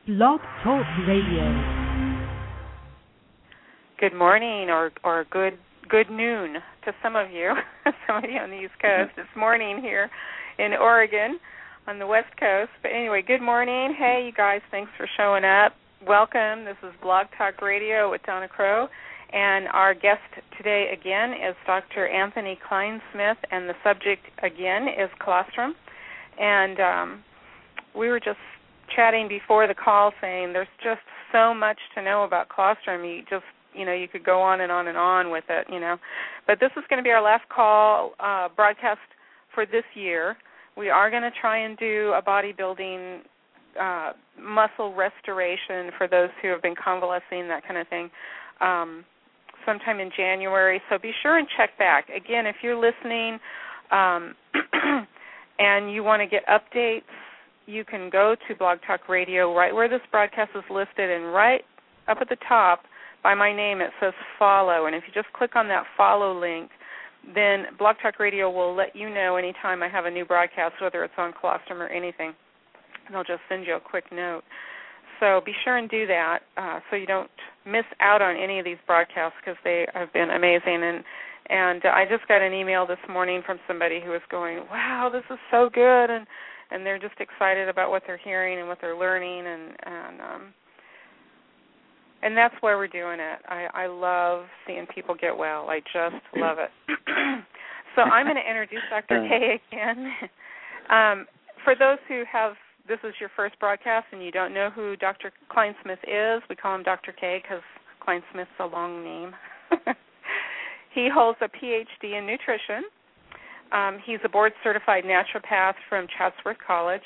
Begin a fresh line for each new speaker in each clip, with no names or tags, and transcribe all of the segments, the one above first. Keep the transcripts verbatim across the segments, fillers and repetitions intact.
Blog Talk Radio.
Good morning, or or good good noon to some of you, some of you on the East Coast. It's morning here in Oregon on the West Coast. But anyway, good morning. Hey, you guys, thanks for showing up. Welcome. This is Blog Talk Radio with Donna Crow, and our guest today again is Doctor Anthony Kleinsmith, and the subject again is colostrum. And um, we were just chatting before the call saying there's just so much to know about colostrum. You just, you know, you could go on and on and on with it, you know. But this is going to be our last call uh, broadcast for this year. We are going to try and do a bodybuilding uh, muscle restoration for those who have been convalescing, that kind of thing, um, sometime in January. So be sure and check back. Again, if you're listening um, and you want to get updates, you can go to Blog Talk Radio right where this broadcast is listed, and right up at the top by my name it says follow. And if you just click on that follow link, then Blog Talk Radio will let you know anytime I have a new broadcast, whether it's on colostrum or anything. And they'll just send you a quick note. So be sure and do that uh, so you don't miss out on any of these broadcasts, because they have been amazing. And and uh, I just got an email this morning from somebody who was going, wow, this is so good, and and they're just excited about what they're hearing and what they're learning, and and um, and that's why we're doing it. I, I love seeing people get well. I just love it. So I'm going to introduce Doctor K again. Um, for those who have, this is your first broadcast and you don't know who Doctor Kleinsmith is, we call him Doctor K because Kleinsmith's a long name. He holds a P H D in nutrition. Um, he's a board-certified naturopath from Chatsworth College.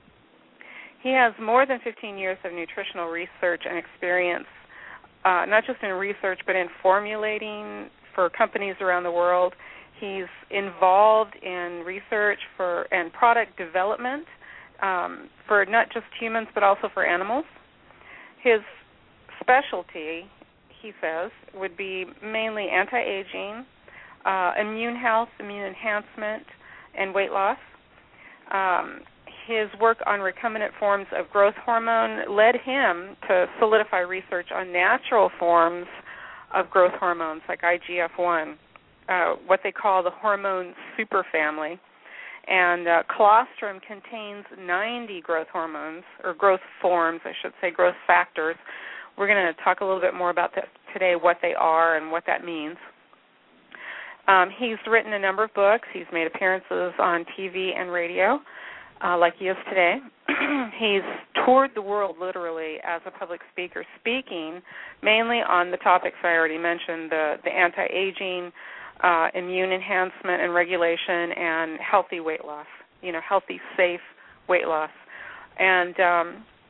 He has more than fifteen years of nutritional research and experience, uh, not just in research, but in formulating for companies around the world. He's involved in research for and product development um, for not just humans, but also for animals. His specialty, he says, would be mainly anti-aging, Uh, immune health, immune enhancement, and weight loss. Um, his work on recombinant forms of growth hormone led him to solidify research on natural forms of growth hormones like I G F one, uh, what they call the hormone superfamily. And uh, colostrum contains ninety growth hormones, or growth forms, I should say, growth factors. We're going to talk a little bit more about that today, what they are and what that means. Um, he's written a number of books. He's made appearances on T V and radio, uh, like he is today. He's toured the world, literally, as a public speaker, speaking mainly on the topics I already mentioned, the, the anti-aging, uh, immune enhancement and regulation, and healthy weight loss, you know, healthy, safe weight loss. And um,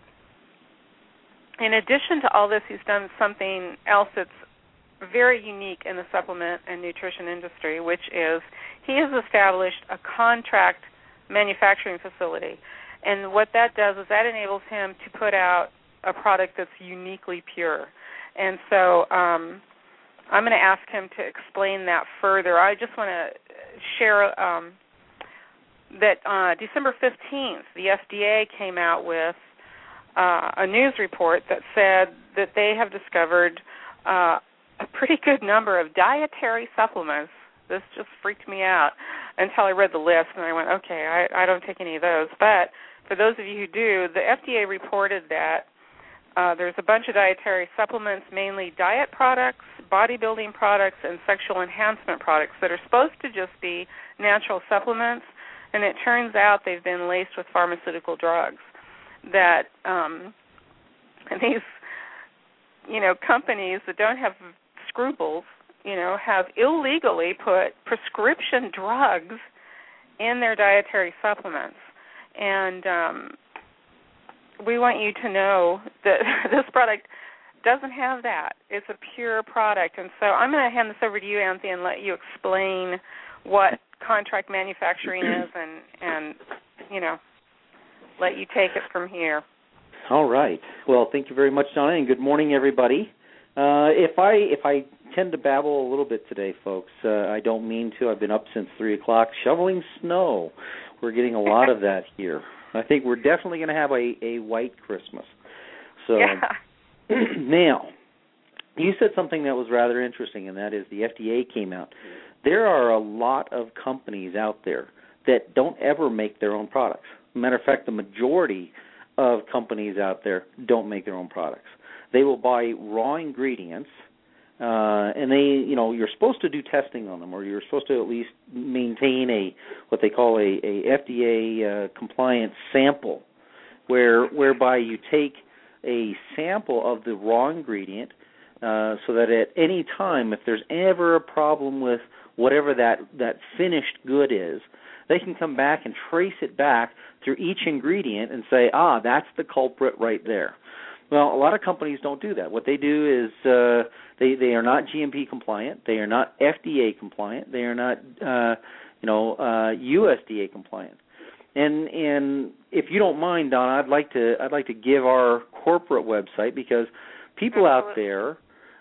in addition to all this, he's done something else that's very unique in the supplement and nutrition industry, which is he has established a contract manufacturing facility. And what that does is that enables him to put out a product that's uniquely pure. And so um, I'm going to ask him to explain that further. I just want to share um, that uh, December fifteenth, the F D A came out with uh, a news report that said that they have discovered uh, a pretty good number of dietary supplements. This just freaked me out until I read the list, and I went, okay, I, I don't take any of those. But for those of you who do, the F D A reported that uh, there's a bunch of dietary supplements, mainly diet products, bodybuilding products, and sexual enhancement products that are supposed to just be natural supplements, and it turns out they've been laced with pharmaceutical drugs that um, and these, you know, companies that don't have scruples, you know, have illegally put prescription drugs in their dietary supplements. And um, we want you to know that this product doesn't have that. It's a pure product. And so I'm going to hand this over to you, Anthony, and let you explain what contract manufacturing is and, and, you know, let you take it from here.
All right. Well, thank you very much, Donna, and good morning, everybody. Uh, if I if I tend to babble a little bit today, folks, uh, I don't mean to. I've been up since three o'clock shoveling snow. We're getting a lot of that here. I think we're definitely going to have a, a white Christmas. So
yeah.
Now, you said something that was rather interesting, and that is the F D A came out. There are a lot of companies out there that don't ever make their own products. Matter of fact, the majority of companies out there don't make their own products. They will buy raw ingredients, uh, and they, you know, you're supposed to do testing on them, or you're supposed to at least maintain a what they call a, a F D A uh, compliant sample, where whereby you take a sample of the raw ingredient, uh, so that at any time, if there's ever a problem with whatever that, that finished good is, they can come back and trace it back through each ingredient and say, ah, that's the culprit right there. Well, a lot of companies don't do that. What they do is uh, they they are not G M P compliant. They are not F D A compliant. They are not uh, you know uh, U S D A compliant. And and if you don't mind, Donna, I'd like to I'd like to give our corporate website, because people out there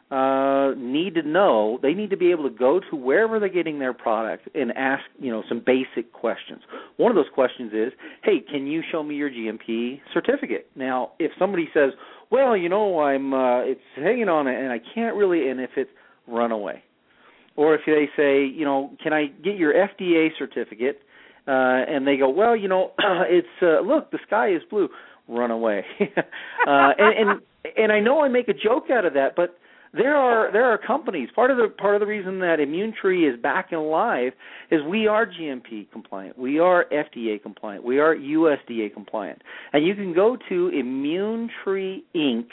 uh, need to know, they need to be able to go to wherever they're getting their product and ask, you know, some basic questions. One of those questions is, hey, can you show me your G M P certificate? Now, if somebody says, well, you know, I'm uh, it's hanging on it and I can't really, and if it's, run away. Or if they say, you know, can I get your F D A certificate? Uh, and they go, well, you know, it's uh, look, the sky is blue. Run away. uh, and, and and I know I make a joke out of that, but there are there are companies. Part of the part of the reason that ImmuneTree is back and alive is we are G M P compliant, we are F D A compliant, we are U S D A compliant, and you can go to Immune Tree Inc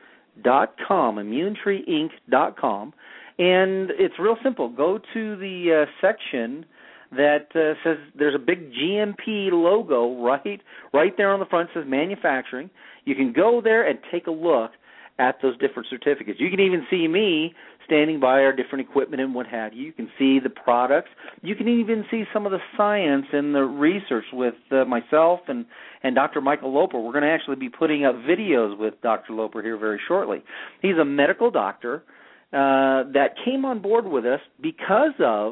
dot com, Immune Tree Inc dot com, and it's real simple. Go to the uh, section that uh, says there's a big G M P logo right right there on the front. It says manufacturing. You can go there and take a look at those different certificates. You can even see me standing by our different equipment and what have you. You can see the products. You can even see some of the science and the research with uh, myself and, and Doctor Michael Loper. We're going to actually be putting up videos with Doctor Loper here very shortly. He's a medical doctor uh, that came on board with us because of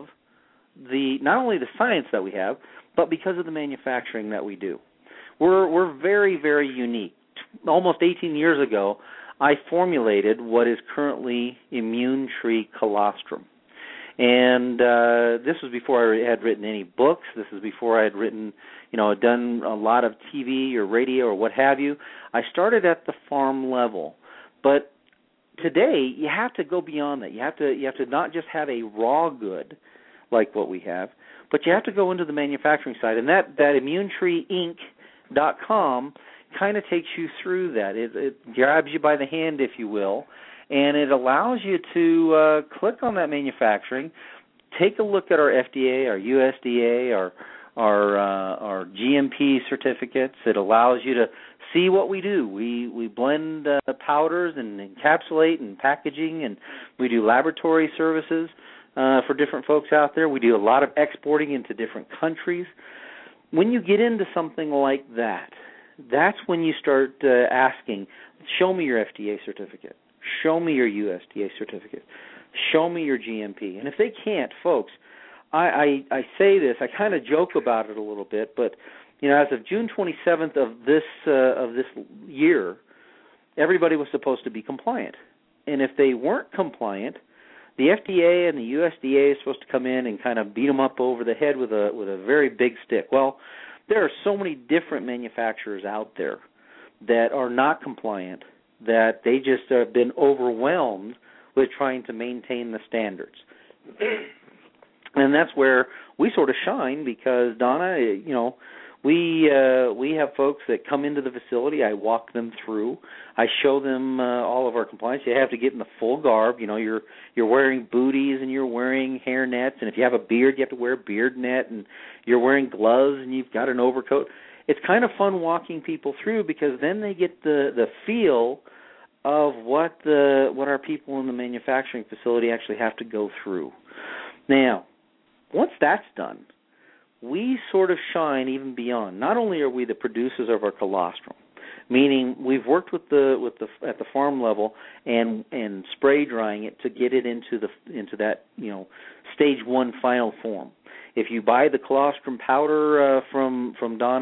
the not only the science that we have, but because of the manufacturing that we do. We're we're very, very unique. Almost eighteen years ago, I formulated what is currently ImmuneTree colostrum. And uh, this was before I had written any books. This is before I had written, you know, done a lot of T V or radio or what have you. I started at the farm level. But today, you have to go beyond that. You have to you have to not just have a raw good like what we have, but you have to go into the manufacturing side. And that, that Immune Tree Inc dot com kind of takes you through that. It, it grabs you by the hand, if you will, and it allows you to uh, click on that manufacturing, take a look at our F D A, our U S D A, our our, uh, our G M P certificates. It allows you to see what we do. We we blend uh, powders and encapsulate and packaging, and we do laboratory services uh, for different folks out there. We do a lot of exporting into different countries. When you get into something like that, that's when you start uh, asking, show me your F D A certificate. Show me your U S D A certificate. Show me your G M P. And if they can't, folks, I, I, I say this, I kind of joke about it a little bit, but you know, as of June twenty-seventh of this uh, of this year, everybody was supposed to be compliant. And if they weren't compliant, the F D A and the U S D A is supposed to come in and kind of beat them up over the head with a with a very big stick. Well, there are so many different manufacturers out there that are not compliant that they just have been overwhelmed with trying to maintain the standards. And that's where we sort of shine because, Donna, you know, we uh, we have folks that come into the facility. I walk them through. I show them uh, all of our compliance. You have to get in the full garb. You know, you're you're wearing booties and you're wearing hair nets, and if you have a beard, you have to wear a beard net, and you're wearing gloves and you've got an overcoat. It's kind of fun walking people through because then they get the, the feel of what the what our people in the manufacturing facility actually have to go through. Now, once that's done, we sort of shine even beyond. Not only are we the producers of our colostrum, meaning we've worked with the with the at the farm level and and spray drying it to get it into the into that you know stage one final form. If you buy the colostrum powder uh, from from Donna,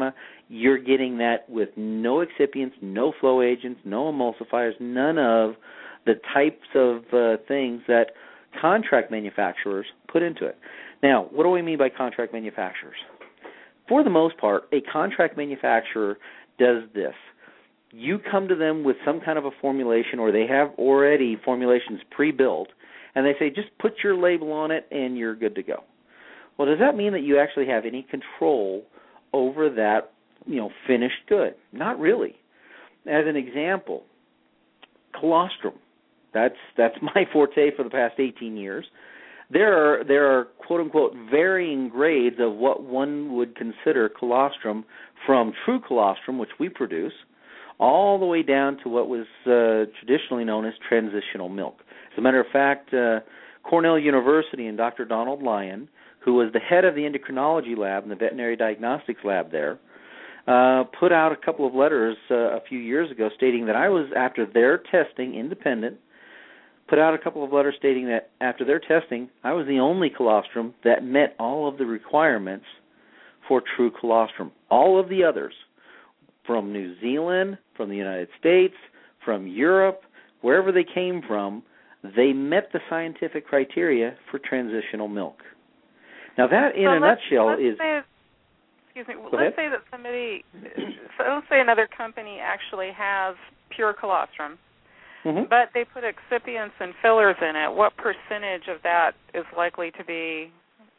you're getting that with no excipients, no flow agents, no emulsifiers, none of the types of uh, things that contract manufacturers put into it. Now, what do we mean by contract manufacturers? For the most part, a contract manufacturer does this. You come to them with some kind of a formulation, or they have already formulations pre-built, and they say, just put your label on it and you're good to go. Well, does that mean that you actually have any control over that, you know, finished good? Not really. As an example, colostrum. That's that's my forte for the past eighteen years. There are there are quote unquote varying grades of what one would consider colostrum, from true colostrum, which we produce, all the way down to what was uh, traditionally known as transitional milk. As a matter of fact, uh, Cornell University and Doctor Donald Lyon, who was the head of the endocrinology lab and the veterinary diagnostics lab there, uh, put out a couple of letters uh, a few years ago stating that I was, after their testing, independent, put out a couple of letters stating that after their testing, I was the only colostrum that met all of the requirements for true colostrum. All of the others, from New Zealand, from the United States, from Europe, wherever they came from, they met the scientific criteria for transitional milk. Now that, in
so
a
let's,
nutshell,
let's
is...
Say, excuse me,
Go
let's
ahead.
say that somebody, so let's say another company actually has pure colostrum,
Mm-hmm.
but they put excipients and fillers in it. What percentage of that is likely to be,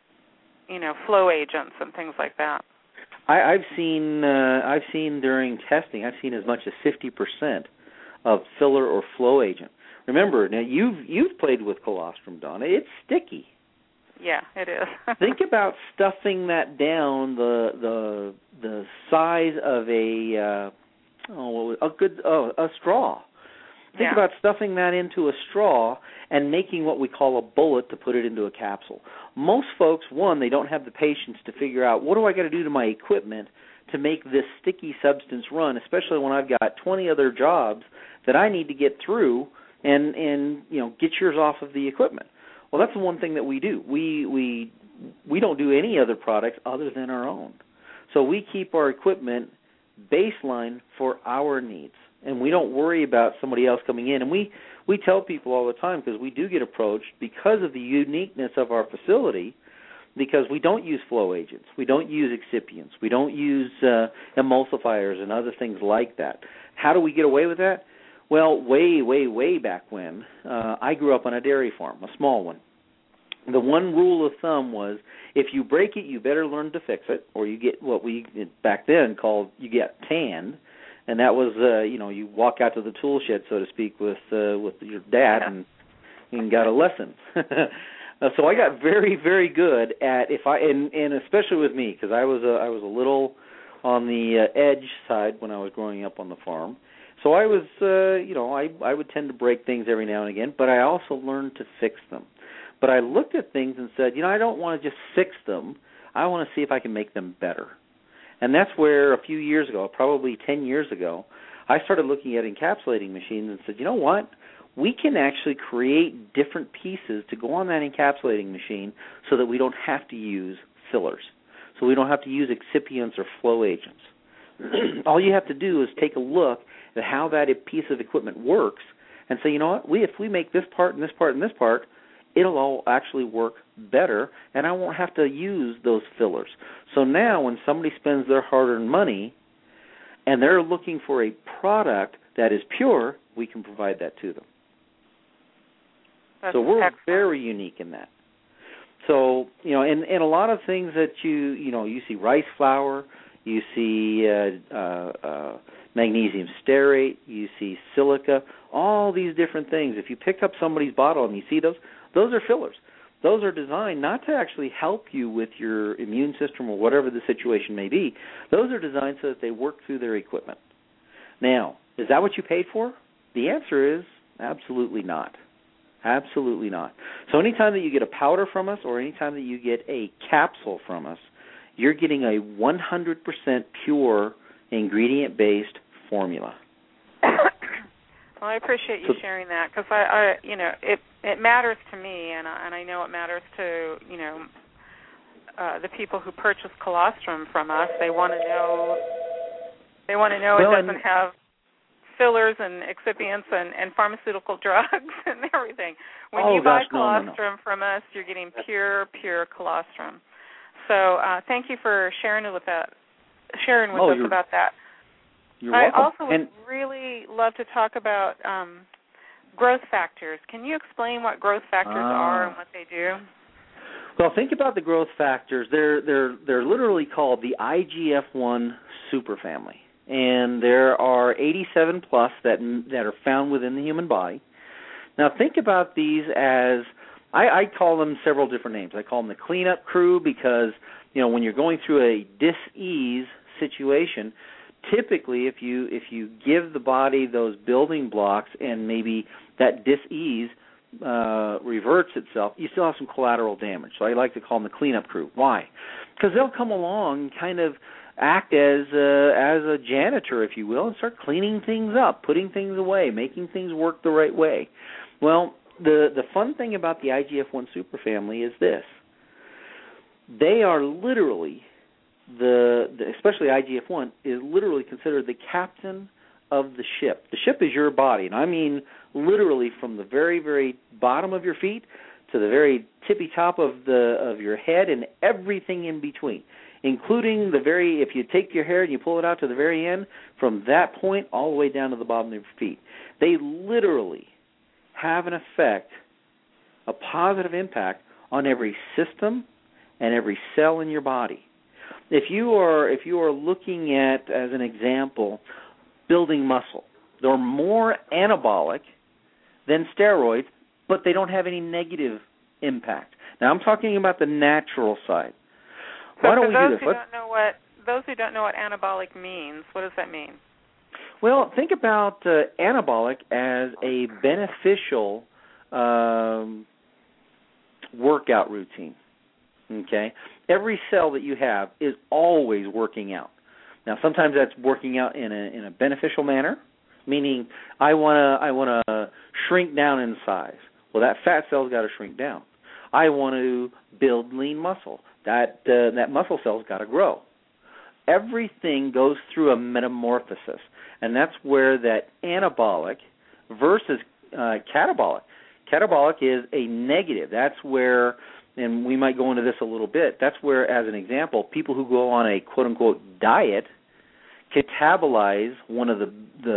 you know, flow agents and things like that?
I, I've seen uh, I've seen during testing, I've seen as much as fifty percent of filler or flow agent. Remember, now you've you've played with colostrum, Donna. It's sticky.
Yeah, it is.
Think about stuffing that down the the the size of a uh, oh a good oh a straw. Think
yeah.
about stuffing that into a straw and making what we call a bullet to put it into a capsule. Most folks, one, they don't have the patience to figure out, what do I got to do to my equipment to make this sticky substance run, especially when I've got twenty other jobs that I need to get through and, and you know, get yours off of the equipment. Well, that's the one thing that we do. We we we don't do any other products other than our own. So we keep our equipment baseline for our needs, and we don't worry about somebody else coming in. And we, we tell people all the time, because we do get approached because of the uniqueness of our facility, because we don't use flow agents, we don't use excipients, we don't use uh, emulsifiers and other things like that. How do we get away with that? Well, way, way, way back when, uh, I grew up on a dairy farm, a small one. The one rule of thumb was, if you break it, you better learn to fix it, or you get what we back then called, you get tanned, and that was, uh, you know, you walk out to the tool shed, so to speak, with uh, with your dad
Yeah.
and and got a lesson. uh, so I got very, very good at if I and, and especially with me, because I was a, I was a little on the uh, edge side when I was growing up on the farm. So I was, uh, you know, I I would tend to break things every now and again, but I also learned to fix them. But I looked at things and said, you know, I don't want to just fix them. I want to see if I can make them better. And that's where a few years ago, probably ten years ago, I started looking at encapsulating machines and said, you know what? We can actually create different pieces to go on that encapsulating machine so that we don't have to use fillers, so we don't have to use excipients or flow agents. All you have to do is take a look at how that piece of equipment works and say, you know what? We if we make this part and this part and this part, it'll all actually work better, and I won't have to use those fillers. So now when somebody spends their hard-earned money and they're looking for a product that is pure, we can provide that to them.
That's
so we're
excellent.
very unique in that. So, you know, and, and a lot of things that you, you know, you see rice flour, you see uh, uh, uh, magnesium stearate, you see silica, all these different things. If you pick up somebody's bottle and you see those, those are fillers. Those are designed not to actually help you with your immune system or whatever the situation may be. Those are designed so that they work through their equipment. Now, is that what you paid for? The answer is absolutely not. Absolutely not. So anytime that you get a powder from us or anytime that you get a capsule from us, you're getting a one hundred percent pure ingredient-based formula.
Well, I appreciate you
So,
sharing that, because I, I, you know, it it matters to me, and I, and I know it matters to, you know, uh, the people who purchase colostrum from us. They want to know They want to know
well,
it doesn't have fillers and excipients and, and pharmaceutical drugs and everything. When
oh,
you buy
gosh, no,
colostrum
no, no.
from us, you're getting pure, pure colostrum. So uh, thank you for sharing with that, sharing with
oh,
us about that.
You're
I
welcome.
also would
and,
really love to talk about um, growth factors. Can you explain what growth factors uh, are and what they do?
Well, think about the growth factors. They're they're they're literally called the I G F one superfamily, and there are eighty-seven plus that that are found within the human body. Now, think about these as I, I call them several different names. I call them the cleanup crew because you know when you're going through a dis-ease situation, typically if you if you give the body those building blocks and maybe that dis-ease Uh, reverts itself, you still have some collateral damage. So I like to call them the cleanup crew. Why? Because they'll come along and kind of act as a, as a janitor, if you will, and start cleaning things up, putting things away, making things work the right way. Well, the, the fun thing about the I G F one superfamily is this. They are literally, the, the especially I G F one, is literally considered the captain of the ship. The ship is your body, and I mean literally from the very, very bottom of your feet to the very tippy top of the of your head and everything in between, including the very, if you take your hair and you pull it out to the very end, from that point all the way down to the bottom of your feet. They literally have an effect, a positive impact on every system and every cell in your body. If you are if you are looking at, as an example, building muscle, they're more anabolic than steroids, but they don't have any negative impact. Now, I'm talking about the natural side.
So
Why don't
for
we
those
do this?
Who don't know what, those who don't know what anabolic means, what does that mean?
Well, think about uh, anabolic as a beneficial um, workout routine. Okay? Every cell that you have is always working out. Now, sometimes that's working out in a in a beneficial manner, meaning I want to I want to shrink down in size. Well, that fat cell's got to shrink down. I want to build lean muscle. That uh, that muscle cell's got to grow. Everything goes through a metamorphosis, and that's where that anabolic versus uh, catabolic. Catabolic is a negative. That's where, and we might go into this a little bit, that's where, as an example, people who go on a quote-unquote diet catabolize one of the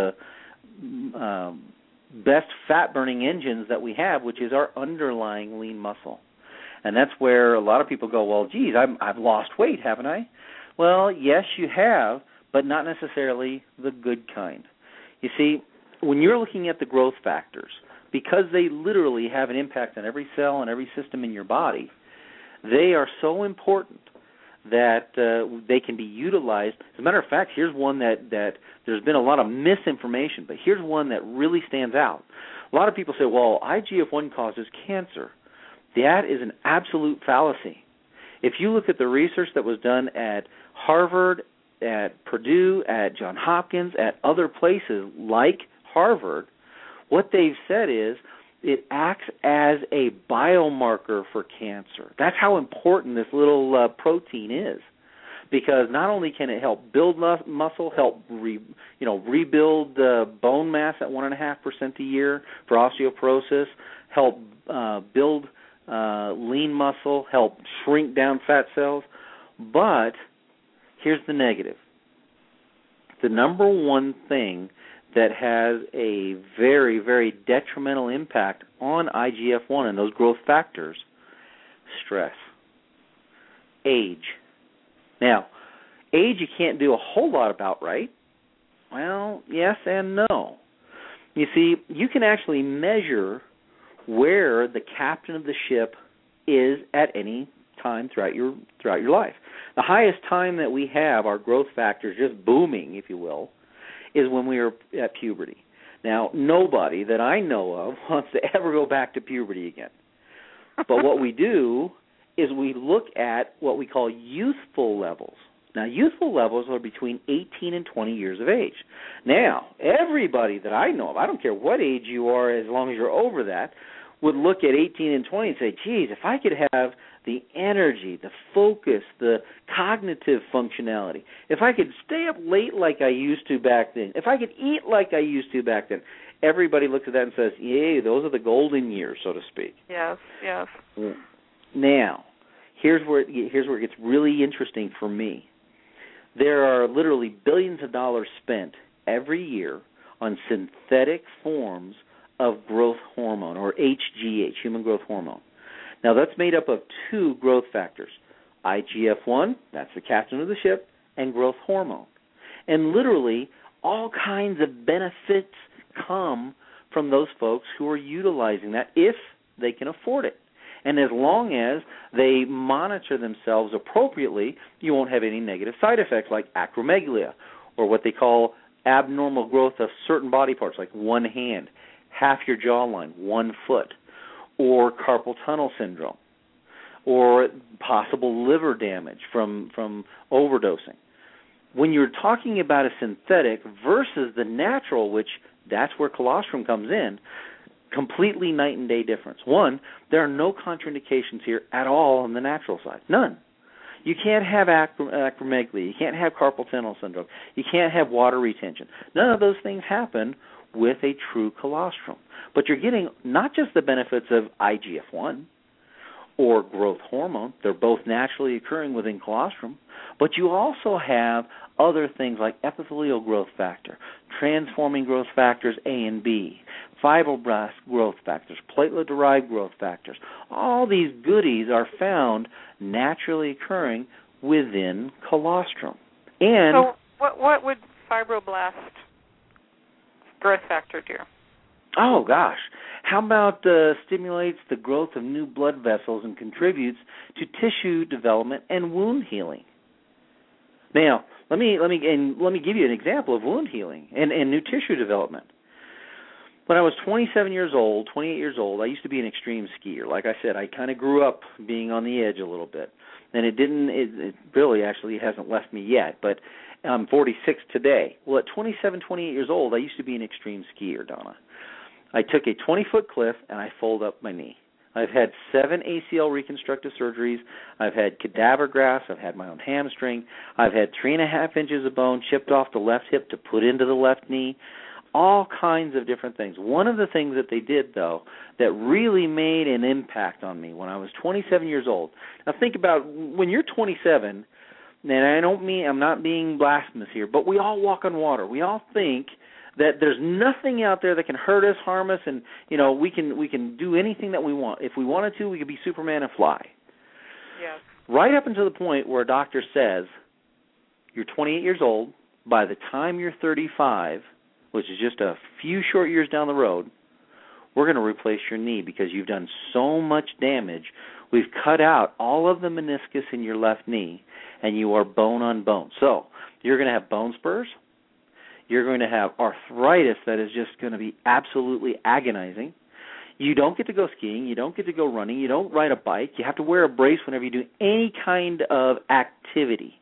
the um, best fat-burning engines that we have, which is our underlying lean muscle. And that's where a lot of people go, well, geez, I'm, I've lost weight, haven't I? Well, yes, you have, but not necessarily the good kind. You see, when you're looking at the growth factors, because they literally have an impact on every cell and every system in your body, they are so important that uh, they can be utilized. As a matter of fact, here's one that, that there's been a lot of misinformation, but here's one that really stands out. A lot of people say, well, I G F one causes cancer. That is an absolute fallacy. If you look at the research that was done at Harvard, at Purdue, at Johns Hopkins, at other places like Harvard, what they've said is it acts as a biomarker for cancer. That's how important this little uh, protein is, because not only can it help build mus- muscle, help re, you know rebuild uh, bone mass at one and a half percent a year for osteoporosis, help uh, build uh, lean muscle, help shrink down fat cells. But here's the negative: the number one thing that has a very, very detrimental impact on I G F one and those growth factors, stress, age. Now, age you can't do a whole lot about, right? Well, yes and no. You see, you can actually measure where the captain of the ship is at any time throughout your throughout your life. The highest time that we have our growth factors just booming, if you will, is when we are at puberty. Now, nobody that I know of wants to ever go back to puberty again. But what we do is we look at what we call youthful levels. Now, youthful levels are between eighteen and twenty years of age. Now, everybody that I know of, I don't care what age you are as long as you're over that, would look at eighteen and twenty and say, geez, if I could have the energy, the focus, the cognitive functionality. If I could stay up late like I used to back then, if I could eat like I used to back then, everybody looks at that and says, yay, those are the golden years, so to speak.
Yes, yes.
Now, here's where it, here's where it gets really interesting for me. There are literally billions of dollars spent every year on synthetic forms of growth hormone, or H G H, human growth hormone. Now, that's made up of two growth factors, I G F one, that's the captain of the ship, and growth hormone. And literally, all kinds of benefits come from those folks who are utilizing that if they can afford it. And as long as they monitor themselves appropriately, you won't have any negative side effects like acromegaly, or what they call abnormal growth of certain body parts, like one hand, half your jawline, one foot, or carpal tunnel syndrome, or possible liver damage from, from overdosing. When you're talking about a synthetic versus the natural, which that's where colostrum comes in, completely night and day difference. One, there are no contraindications here at all on the natural side. None. You can't have acrom- acromegaly. You can't have carpal tunnel syndrome. You can't have water retention. None of those things happen with a true colostrum. But you're getting not just the benefits of I G F one or growth hormone. They're both naturally occurring within colostrum. But you also have other things like epithelial growth factor, transforming growth factors A and B, fibroblast growth factors, platelet-derived growth factors. All these goodies are found naturally occurring within colostrum. And
so what, what would fibroblast growth factor do?
Oh, gosh. How about uh, stimulates the growth of new blood vessels and contributes to tissue development and wound healing? Now, let me let me and let me give you an example of wound healing and, and new tissue development. When I was twenty-seven years old, twenty-eight years old, I used to be an extreme skier. Like I said, I kind of grew up being on the edge a little bit, and it didn't. It, it really actually hasn't left me yet, but I'm forty-six today. Well, at twenty-seven, twenty-eight years old, I used to be an extreme skier, Donna. I took a twenty-foot cliff, and I folded up my knee. I've had seven A C L reconstructive surgeries. I've had cadaver grafts. I've had my own hamstring. I've had three and a half inches of bone chipped off the left hip to put into the left knee. All kinds of different things. One of the things that they did, though, that really made an impact on me when I was twenty-seven years old. Now, think about when you're twenty-seven, and I don't mean, I'm not being blasphemous here, but we all walk on water. We all think that there's nothing out there that can hurt us, harm us, and you know we can we can do anything that we want. If we wanted to, we could be Superman and fly.
Yes.
Right up until the point where a doctor says, you're twenty-eight years old, by the time you're thirty-five, which is just a few short years down the road, we're going to replace your knee because you've done so much damage. We've cut out all of the meniscus in your left knee, and you are bone on bone. So you're going to have bone spurs. You're going to have arthritis that is just going to be absolutely agonizing. You don't get to go skiing. You don't get to go running. You don't ride a bike. You have to wear a brace whenever you do any kind of activity.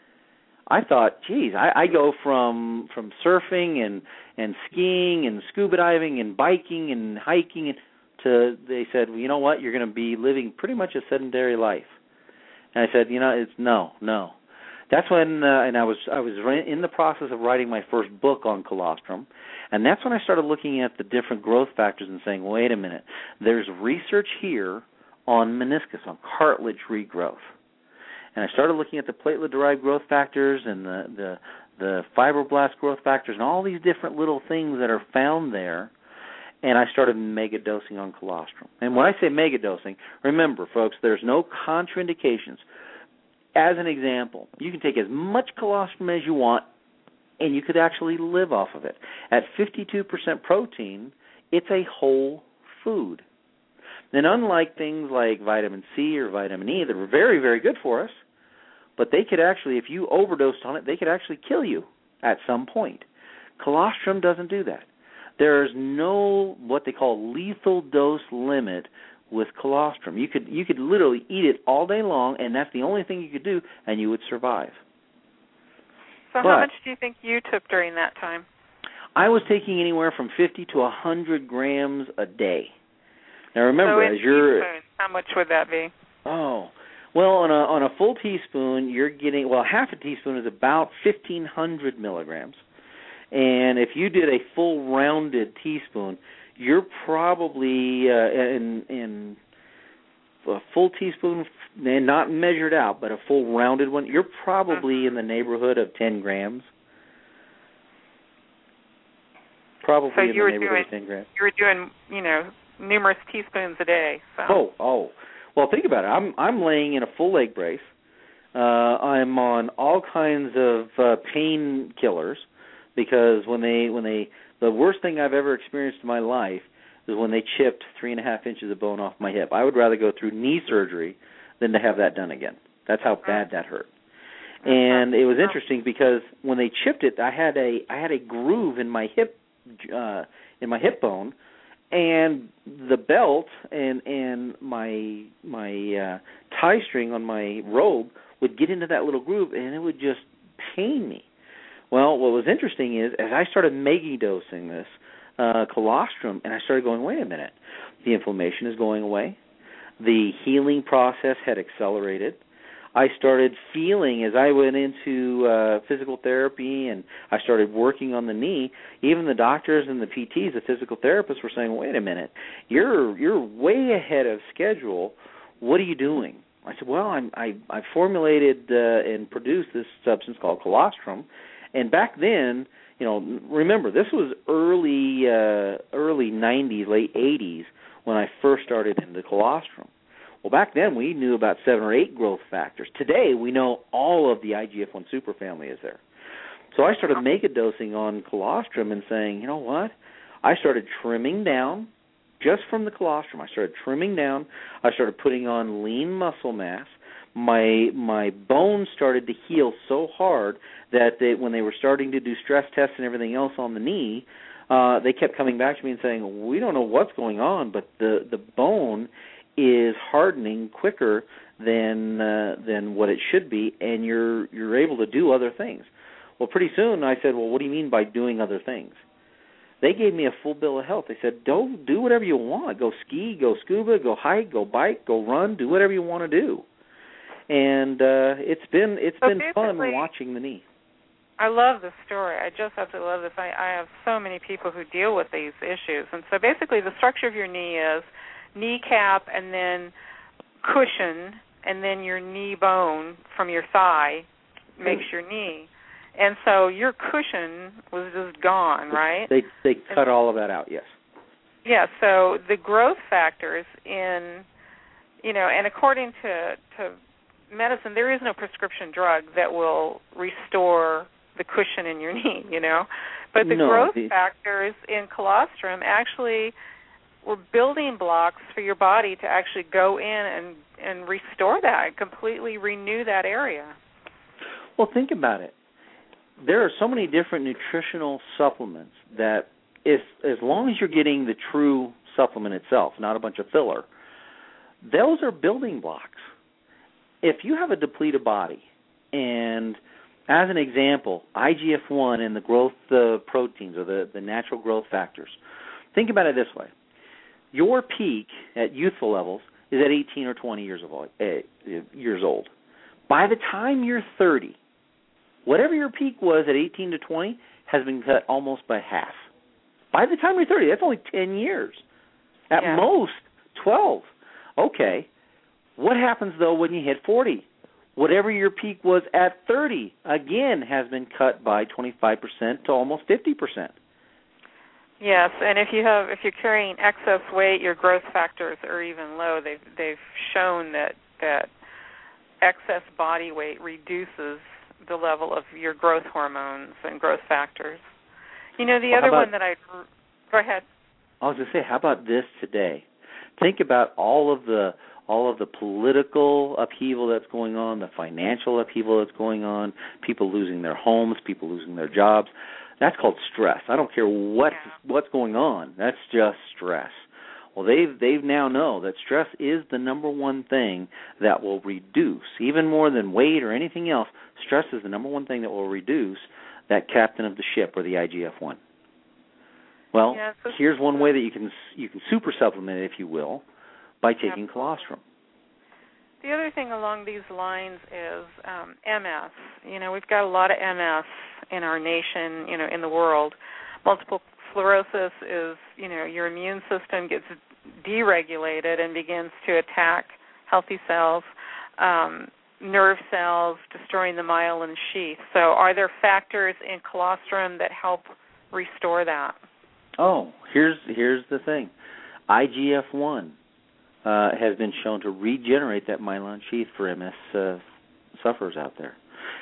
I thought, geez, I, I go from from surfing and, and skiing and scuba diving and biking and hiking and to, they said, well, you know what, you're going to be living pretty much a sedentary life. And I said, you know, it's no, no. That's when, uh, and I was I was in the process of writing my first book on colostrum, and that's when I started looking at the different growth factors and saying, wait a minute, there's research here on meniscus, on cartilage regrowth. And I started looking at the platelet-derived growth factors and the, the, the fibroblast growth factors and all these different little things that are found there, and I started mega-dosing on colostrum. And when I say mega-dosing, remember, folks, there's no contraindications. As an example, you can take as much colostrum as you want, and you could actually live off of it. At fifty-two percent protein, it's a whole food. And unlike things like vitamin C or vitamin E that are very, very good for us, but they could actually, if you overdosed on it, they could actually kill you at some point. Colostrum doesn't do that. There's no what they call lethal dose limit with colostrum. You could you could literally eat it all day long, and that's the only thing you could do, and you would survive.
So
but
how much do you think you took during that time?
I was taking anywhere from fifty to one hundred grams a day. Now remember,
so in
as you're...
teaspoons, how much would that be?
Oh, well, on a on a full teaspoon, you're getting well. Half a teaspoon is about fifteen hundred milligrams, and if you did a full rounded teaspoon, you're probably uh, in in a full teaspoon, and not measured out, but a full rounded one. You're probably in the neighborhood of ten grams. Probably
so
in
you
the
were
neighborhood
doing,
of ten grams.
You were doing, you know, numerous teaspoons a day. So.
Oh, oh. Well, think about it. I'm I'm laying in a full leg brace. Uh, I'm on all kinds of uh, pain killers because when they when they the worst thing I've ever experienced in my life is when they chipped three and a half inches of bone off my hip. I would rather go through knee surgery than to have that done again. That's how bad that hurt. And it was interesting because when they chipped it, I had a I had a groove in my hip uh, in my hip bone. And the belt and and my my uh, tie string on my robe would get into that little groove, and it would just pain me. Well, what was interesting is as I started megadosing this uh, colostrum, and I started going, wait a minute, the inflammation is going away. The healing process had accelerated. I started feeling as I went into uh, physical therapy and I started working on the knee, even the doctors and the P Ts, the physical therapists were saying, wait a minute, you're you're way ahead of schedule. What are you doing? I said, well, I'm, I, I formulated uh, and produced this substance called colostrum. And back then, you know, remember, this was early, uh, early nineties, late eighties when I first started into colostrum. Well, back then we knew about seven or eight growth factors. Today we know all of the I G F one superfamily is there. So I started megadosing on colostrum and saying, you know what? I started trimming down just from the colostrum. I started trimming down. I started putting on lean muscle mass. My my bones started to heal so hard that they, when they were starting to do stress tests and everything else on the knee, uh, they kept coming back to me and saying, we don't know what's going on, but the, the bone is hardening quicker than uh, than what it should be, and you're you're able to do other things. Well, pretty soon I said, well, what do you mean by doing other things? They gave me a full bill of health. They said, don't do whatever you want. Go ski, go scuba, go hike, go bike, go run, do whatever you want to do. And uh, it's been it's
so
been fun watching the knee.
I love this story. I just absolutely love this. I, I have so many people who deal with these issues. And so basically the structure of your knee is kneecap and then cushion, and then your knee bone from your thigh makes your knee. And so your cushion was just gone, right?
They they cut and, all of that out, yes.
Yeah, so the growth factors in, you know, and according to, to medicine, there is no prescription drug that will restore the cushion in your knee, you know. But the
no,
growth
the,
factors in colostrum actually were building blocks for your body to actually go in and, and restore that, completely renew that area.
Well, think about it. There are so many different nutritional supplements that if, as long as you're getting the true supplement itself, not a bunch of filler, those are building blocks. If you have a depleted body, and as an example, I G F one and the growth uh, proteins or the, the natural growth factors, think about it this way. Your peak at youthful levels is at eighteen or twenty years old. Uh, years old. By the time you're thirty, whatever your peak was at eighteen to twenty has been cut almost by half. By the time you're thirty, that's only ten years. At
yeah.
most, twelve. Okay. What happens, though, when you hit forty? Whatever your peak was at thirty, again, has been cut by twenty-five percent to almost fifty percent.
Yes, and if you have if you're carrying excess weight, your growth factors are even low. They've they've shown that that excess body weight reduces the level of your growth hormones and growth factors. You know, the
well,
other
about,
one that I go ahead.
I was going to say, how about this today? Think about all of the all of the political upheaval that's going on, the financial upheaval that's going on, people losing their homes, people losing their jobs. That's called stress. I don't care what
yeah.
what's going on. That's just stress. Well, they've they've now know that stress is the number one thing that will reduce, even more than weight or anything else. Stress is the number one thing that will reduce that captain of the ship or the I G F one. Well,
yeah, so
here's one way that you can you can super supplement it, if you will, by taking yeah. colostrum.
The other thing along these lines is um, M S. You know, we've got a lot of M S in our nation, you know, in the world. Multiple sclerosis is, you know, your immune system gets deregulated and begins to attack healthy cells, um, nerve cells, destroying the myelin sheath. So are there factors in colostrum that help restore that?
Oh, here's here's the thing. I G F one uh, has been shown to regenerate that myelin sheath for M S uh, sufferers out there.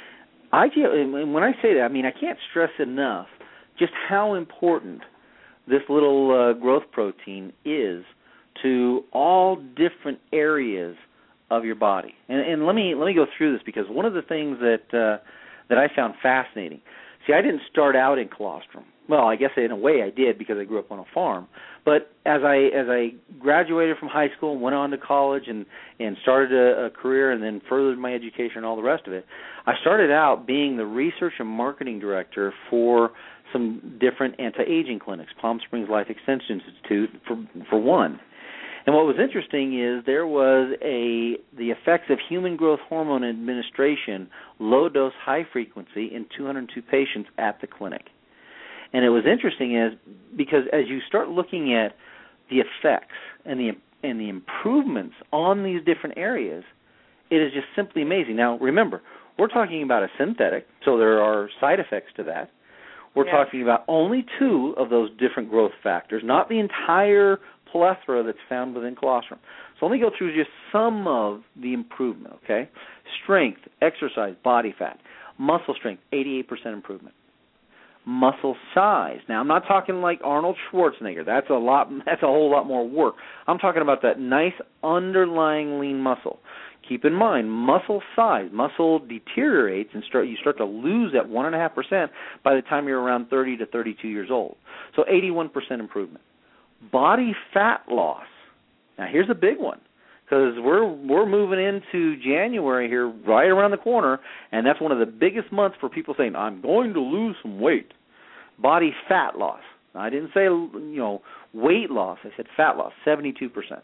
I G F, and when I say that, I mean I can't stress enough just how important this little uh, growth protein is to all different areas of your body. And, and let me let me go through this, because one of the things that uh, that I found fascinating. See, I didn't start out in colostrum. Well, I guess in a way I did, because I grew up on a farm. But as I as I graduated from high school and went on to college and, and started a, a career and then furthered my education and all the rest of it, I started out being the research and marketing director for some different anti-aging clinics, Palm Springs Life Extension Institute for for one. And what was interesting is there was a the effects of human growth hormone administration, low dose, high frequency, in two hundred two patients at the clinic. And it was interesting is because as you start looking at the effects and the and the improvements on these different areas, it is just simply amazing. Now, remember, we're talking about a synthetic, so there are side effects to that. We're
yeah. talking
about only two of those different growth factors, not the entire plethora that's found within colostrum. So let me go through just some of the improvement, okay? Strength, exercise, body fat. Muscle strength, eighty-eight percent improvement. Muscle size. Now, I'm not talking like Arnold Schwarzenegger. That's a lot. That's a whole lot more work. I'm talking about that nice underlying lean muscle. Keep in mind, muscle size, muscle deteriorates and start. You start to lose that one and a half percent by the time you're around thirty to thirty-two years old. So, eighty-one percent improvement. Body fat loss. Now, here's a big one, because we're we're moving into January here, right around the corner, and that's one of the biggest months for people saying, I'm going to lose some weight. Body fat loss. Now, I didn't say, you know, weight loss. I said fat loss, seventy-two percent.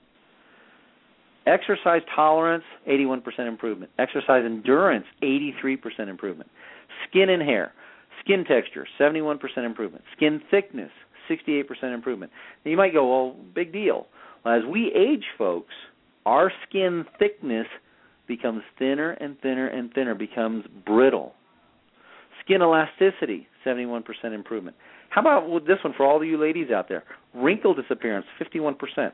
Exercise tolerance, eighty-one percent improvement. Exercise endurance, eighty-three percent improvement. Skin and hair. Skin texture, seventy-one percent improvement. Skin thickness, sixty-eight percent improvement. Now, you might go, well, big deal. Well, as we age, folks, our skin thickness becomes thinner and thinner and thinner, becomes brittle. Skin elasticity, seventy-one percent improvement. How about with this one for all of you ladies out there? Wrinkle disappearance, fifty-one percent.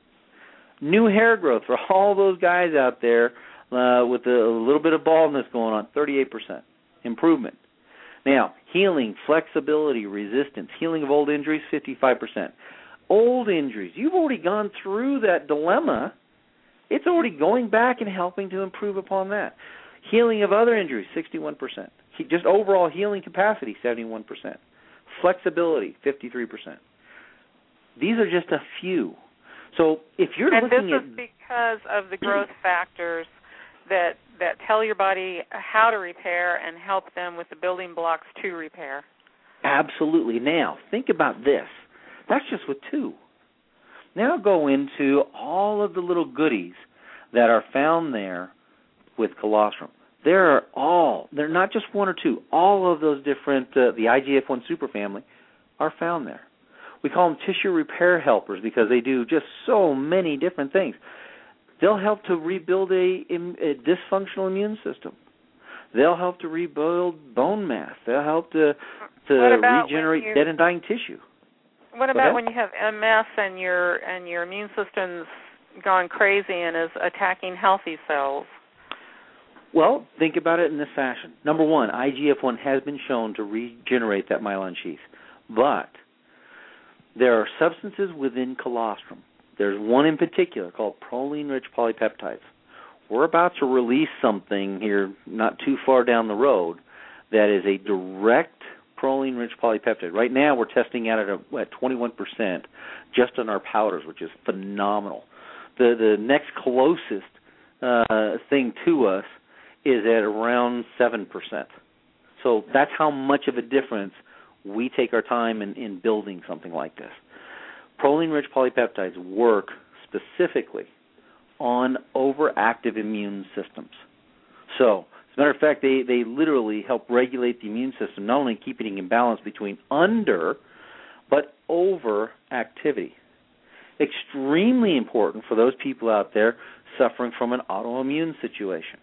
New hair growth for all those guys out there uh, with a, a little bit of baldness going on, thirty-eight percent improvement. Now, healing, flexibility, resistance, healing of old injuries, fifty-five percent. Old injuries, you've already gone through that dilemma. It's already going back and helping to improve upon that. Healing of other injuries, sixty-one percent. Just overall healing capacity, seventy-one percent. Flexibility, fifty-three percent. These are just a few. So if you're
and
looking
at...
And
this is because of the growth factors that that tell your body how to repair and help them with the building blocks to repair.
Absolutely. Now, think about this. That's just with two. Now go into all of the little goodies that are found there with colostrum. There are all, they're not just one or two, all of those different, uh, the I G F one superfamily are found there. We call them tissue repair helpers because they do just so many different things. They'll help to rebuild a, a dysfunctional immune system. They'll help to rebuild bone mass. They'll help to, to regenerate you, dead and dying tissue.
What about when you have M S and your and your immune system's gone crazy and is attacking healthy cells?
Well, think about it in this fashion. Number one, I G F one has been shown to regenerate that myelin sheath. But there are substances within colostrum. There's one in particular called proline-rich polypeptides. We're about to release something here not too far down the road that is a direct proline-rich polypeptide. Right now we're testing out at, a, at twenty-one percent just on our powders, which is phenomenal. The the next closest uh, thing to us is at around seven percent. So that's how much of a difference we take our time in, in building something like this. Proline-rich polypeptides work specifically on overactive immune systems. So, as a matter of fact, they, they literally help regulate the immune system, not only keeping it in balance between under, but over activity. Extremely important for those people out there suffering from an autoimmune situation.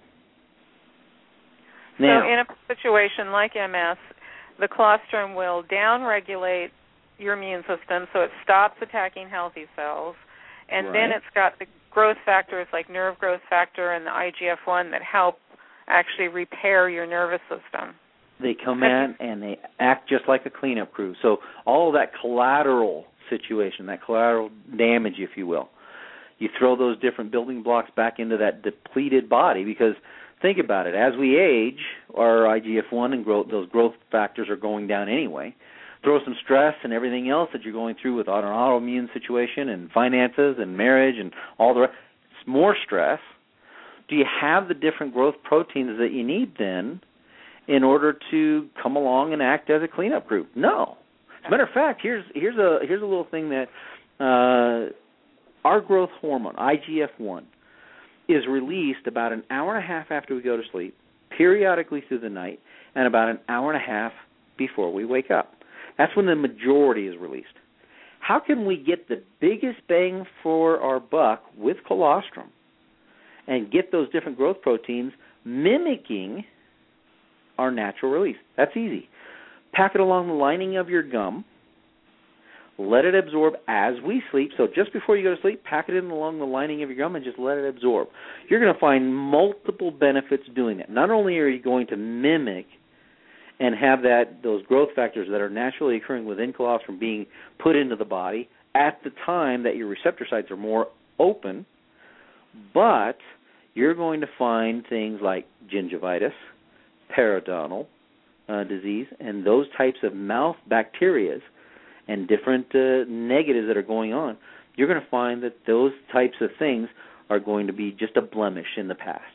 Now,
so in a situation like M S, the colostrum will downregulate your immune system so it stops attacking healthy cells, and
right.
then it's got the growth factors like nerve growth factor and the I G F one that help actually repair your nervous system.
They come in and they act just like a cleanup crew. So all of that collateral situation, that collateral damage, if you will, you throw those different building blocks back into that depleted body, because think about it. As we age, our I G F one and growth, those growth factors are going down anyway. Throw some stress and everything else that you're going through with an autoimmune situation and finances and marriage and all the rest. It's more stress. Do you have the different growth proteins that you need then in order to come along and act as a cleanup group? No. As a matter of fact, here's here's a here's a little thing that uh, our growth hormone, I G F one, is released about an hour and a half after we go to sleep, periodically through the night, and about an hour and a half before we wake up. That's when the majority is released. How can we get the biggest bang for our buck with colostrum and get those different growth proteins mimicking our natural release? That's easy. Pack it along the lining of your gum. Let it absorb as we sleep. So just before you go to sleep, pack it in along the lining of your gum and just let it absorb. You're going to find multiple benefits doing that. Not only are you going to mimic and have that those growth factors that are naturally occurring within colostrum being put into the body at the time that your receptor sites are more open, but you're going to find things like gingivitis, periodontal uh, disease, and those types of mouth bacteria and different uh, negatives that are going on. You're going to find that those types of things are going to be just a blemish in the past.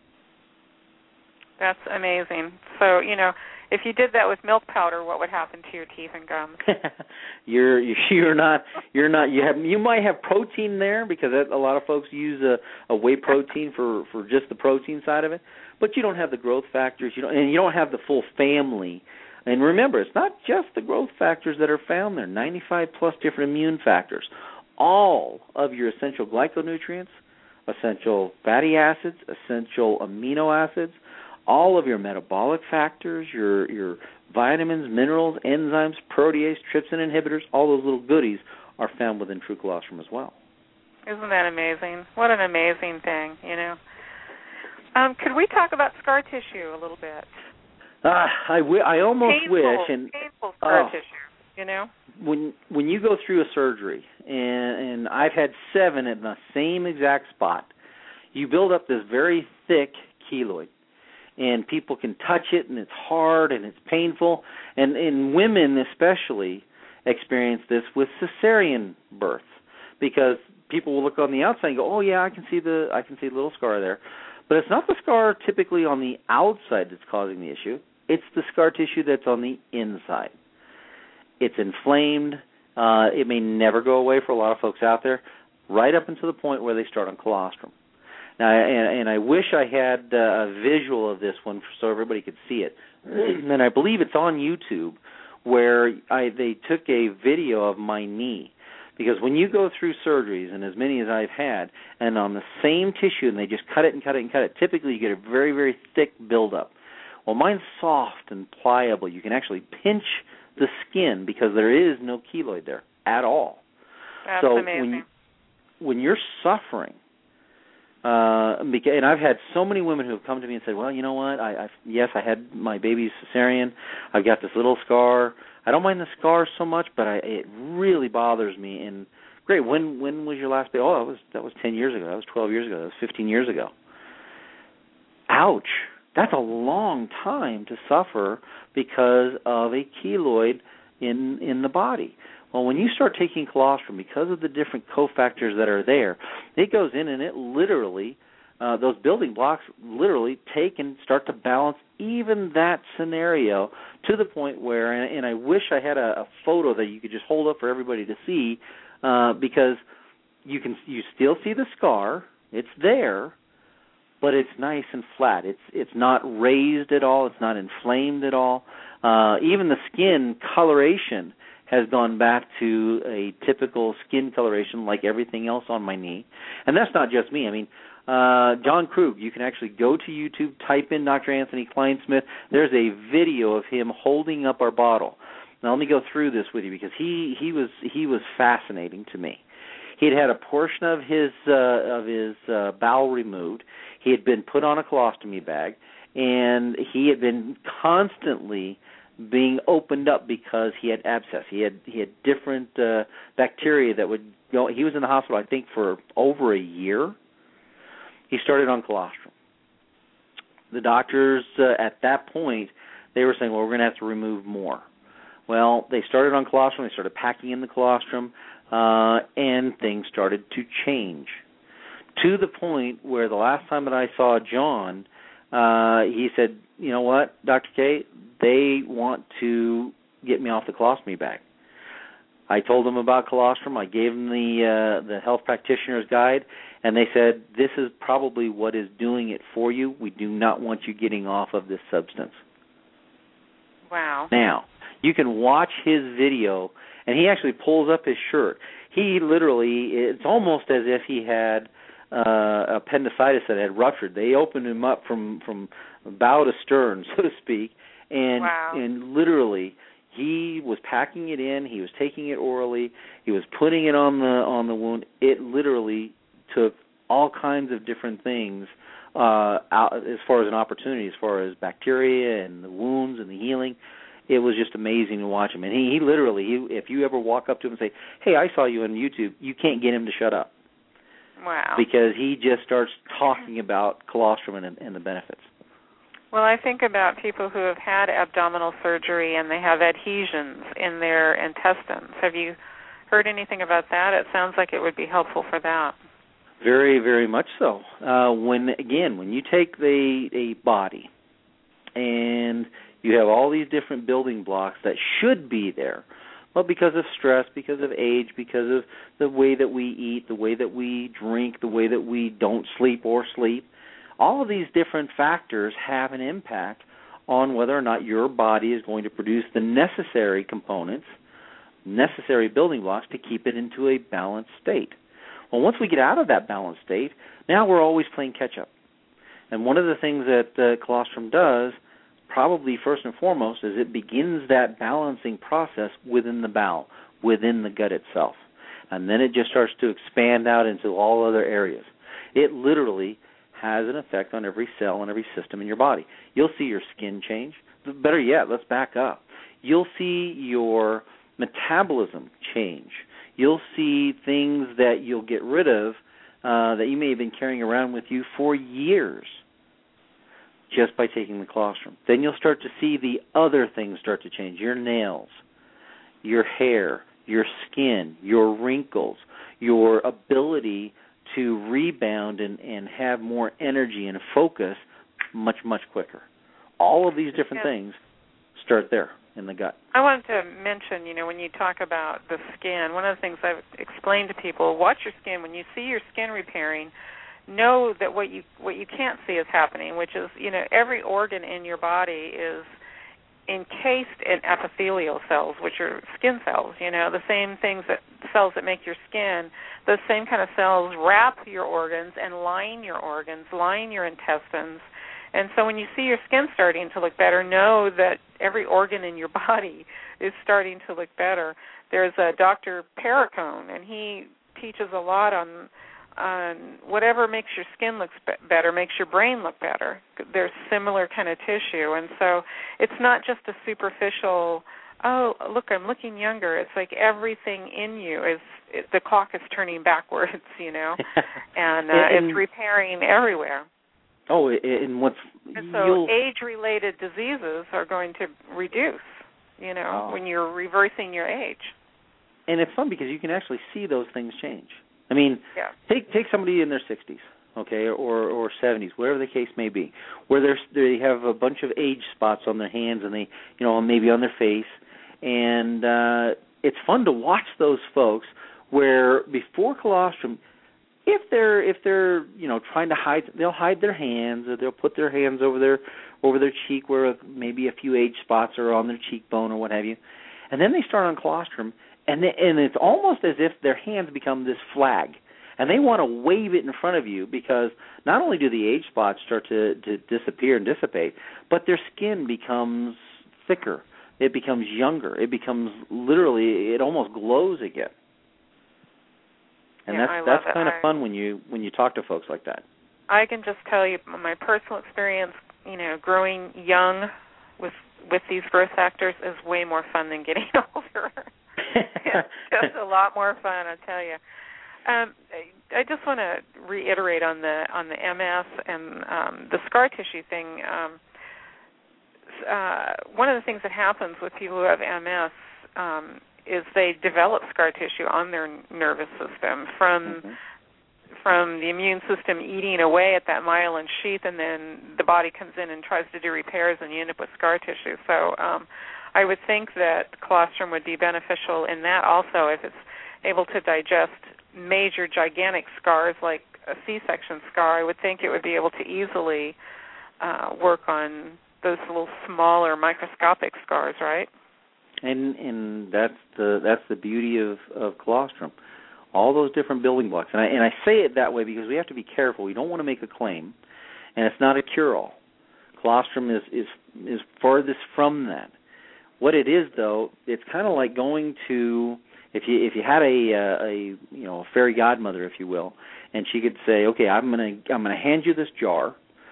That's amazing. So, you know, if you did that with milk powder, what would happen to your teeth and gums?
you're you're not you're not you have you might have protein there, because a lot of folks use a, a whey protein for, for just the protein side of it, but you don't have the growth factors. You don't and you don't have the full family. And remember, it's not just the growth factors that are found there. ninety-five plus different immune factors. All of your essential glyconutrients, essential fatty acids, essential amino acids, all of your metabolic factors, your your vitamins, minerals, enzymes, protease, trypsin inhibitors, all those little goodies are found within True Colostrum as well.
Isn't that amazing? What an amazing thing, you know. Um, could we talk about scar tissue a little bit?
Uh, I, w- I almost
painful,
wish. And
painful scar
oh,
tissue, you know.
When when you go through a surgery, and, and I've had seven in the same exact spot, you build up this very thick keloid. And people can touch it, and it's hard, and it's painful. And, and women especially experience this with cesarean birth, because people will look on the outside and go, "Oh yeah, I can see the I can see the little scar there," but it's not the scar typically on the outside that's causing the issue. It's the scar tissue that's on the inside. It's inflamed. Uh, it may never go away for a lot of folks out there, right up until the point where they start on colostrum. Now, and, and I wish I had uh, a visual of this one so everybody could see it. And I believe it's on YouTube, where I, they took a video of my knee. Because when you go through surgeries, and as many as I've had, and on the same tissue, and they just cut it and cut it and cut it, typically you get a very, very thick buildup. Well, mine's soft and pliable. You can actually pinch the skin because there is no keloid there at all.
That's
so
amazing.
When, you, when you're suffering, Uh, and I've had so many women who have come to me and said, well, you know what, I, I yes, I had my baby's cesarean. I've got this little scar. I don't mind the scar so much, but I, it really bothers me. And great, when when was your last baby? Oh, that was, that was ten years ago. That was twelve years ago. That was fifteen years ago. Ouch. That's a long time to suffer because of a keloid in in the body. Well, when you start taking colostrum, because of the different cofactors that are there, it goes in and it literally, uh, those building blocks literally take and start to balance even that scenario to the point where, and, and I wish I had a, a photo that you could just hold up for everybody to see, uh, because you can you still see the scar, It's there, but it's nice and flat. It's it's not raised at all. It's not inflamed at all. Uh, even the skin coloration has gone back to a typical skin coloration like everything else on my knee. And that's not just me. I mean, uh, John Krug, you can actually go to YouTube, type in Doctor Anthony Kleinsmith. There's a video of him holding up our bottle. Now let me go through this with you because he, he was he was fascinating to me. He had had a portion of his uh, of his uh, bowel removed. He had been put on a colostomy bag, and he had been constantly being opened up because he had abscess. He had he had different uh, bacteria that would go. He was in the hospital, I think, for over a year. He started on colostrum. The doctors uh, at that point, they were saying, well, we're going to have to remove more. Well, they started on colostrum. They started packing in the colostrum, uh, and things started to change to the point where the last time that I saw John, uh, he said, you know what, Doctor K, they want to get me off the colostomy bag. I told them about colostrum. I gave them the uh, the health practitioner's guide, and they said, this is probably what is doing it for you. We do not want you getting off of this substance.
Wow.
Now, you can watch his video, and he actually pulls up his shirt. He literally, it's almost as if he had uh, appendicitis that had ruptured. They opened him up from, from bow to stern, so to speak, and
wow.
and literally he was packing it in. He was taking it orally. He was putting it on the on the wound. It literally took all kinds of different things uh, out as far as an opportunity, as far as bacteria and the wounds and the healing. It was just amazing to watch him. And he, he literally, he, if you ever walk up to him and say, hey, I saw you on YouTube, you can't get him to shut up.
Wow.
Because he just starts talking about colostrum and, and the benefits.
Well, I think about people who have had abdominal surgery and they have adhesions in their intestines. Have you heard anything about that? It sounds like it would be helpful for that.
Very, very much so. Uh, when again, when you take the a body and you have all these different building blocks that should be there, but because of stress, because of age, because of the way that we eat, the way that we drink, the way that we don't sleep or sleep, all of these different factors have an impact on whether or not your body is going to produce the necessary components, necessary building blocks to keep it into a balanced state. Well, once we get out of that balanced state, now we're always playing catch-up. And one of the things that uh, colostrum does, probably first and foremost, is it begins that balancing process within the bowel, within the gut itself. And then it just starts to expand out into all other areas. It literally has an effect on every cell and every system in your body. You'll see your skin change. Better yet, let's back up. You'll see your metabolism change. You'll see things that you'll get rid of uh, that you may have been carrying around with you for years just by taking the colostrum. Then you'll start to see the other things start to change. Your nails, your hair, your skin, your wrinkles, your ability to rebound and, and have more energy and focus much, much quicker. All of these different yeah. things start there in the gut.
I wanted to mention, you know, when you talk about the skin, one of the things I've explained to people, watch your skin. When you see your skin repairing, know that what you what you can't see is happening, which is, you know, every organ in your body is encased in epithelial cells, which are skin cells, you know, the same things that cells that make your skin, those same kind of cells wrap your organs and line your organs, line your intestines. And so when you see your skin starting to look better, know that every organ in your body is starting to look better. There's a Doctor Perricone, and he teaches a lot on on whatever makes your skin look better makes your brain look better. There's similar kind of tissue. And so it's not just a superficial, oh, look, I'm looking younger. It's like everything in you is, it, the clock is turning backwards, you know, and, uh, and it's repairing everywhere.
Oh, and what's...
And so age-related diseases are going to reduce, you know, oh. when you're reversing your age.
And it's fun because you can actually see those things change. I mean,
yeah.
take take somebody in their sixties, okay, or or seventies, whatever the case may be, where they're, they have a bunch of age spots on their hands and they, you know, maybe on their face, and uh, it's fun to watch those folks where before colostrum, if they're if they're you know trying to hide, they'll hide their hands, or they'll put their hands over their over their cheek where maybe a few age spots are on their cheekbone or what have you, and then they start on colostrum, and they, and it's almost as if their hands become this flag, and they want to wave it in front of you because not only do the age spots start to, to disappear and dissipate, but their skin becomes thicker. It becomes younger. It becomes literally, it almost glows again. And
yeah,
that's
I
that's
love
kind
it.
of fun when you when you talk to folks like that.
I can just tell you my personal experience, you know, growing young with with these growth factors is way more fun than getting older. It's just a lot more fun, I tell you. Um, I just want to reiterate on the on the M S and um, the scar tissue thing. Um, uh, one of the things that happens with people who have M S um, is they develop scar tissue on their nervous system from mm-hmm. from the immune system eating away at that myelin sheath, and then the body comes in and tries to do repairs, and you end up with scar tissue. So um, I would think that colostrum would be beneficial in that also, if it's able to digest major, gigantic scars like a C-section scar. I would think it would be able to easily uh, work on those little smaller microscopic scars, right?
And and that's the that's the beauty of, of colostrum. All those different building blocks. And I and I say it that way because we have to be careful. We don't want to make a claim, and it's not a cure-all. Colostrum is, is, is farthest from that. What it is, though, it's kind of like going to, if you if you had a, a, a you know a fairy godmother, if you will, and she could say, okay, I'm gonna I'm gonna hand you this jar,